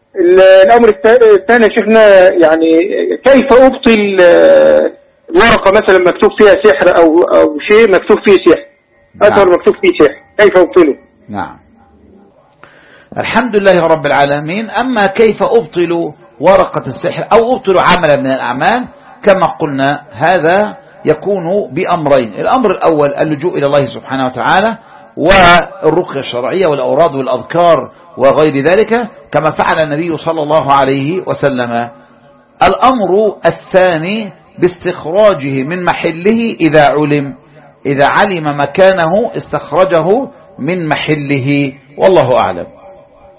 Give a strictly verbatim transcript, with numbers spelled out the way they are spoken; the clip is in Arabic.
الأمر الثاني يا شيخنا، يعني كيف أبطل ورقة مثلا مكتوب فيها سحر أو أو شيء مكتوب فيه سحر، أثر نعم. مكتوب فيه سحر، كيف أبطله؟ نعم. الحمد لله رب العالمين. أما كيف أبطل ورقة السحر أو أبطل عملا من الأعمال، كما قلنا هذا يكون بأمرين. الأمر الأول اللجوء إلى الله سبحانه وتعالى والرقية الشرعية والأوراد والأذكار وغير ذلك، كما فعل النبي صلى الله عليه وسلم. الأمر الثاني باستخراجه من محله إذا علم، إذا علم مكانه استخرجه من محله، والله أعلم.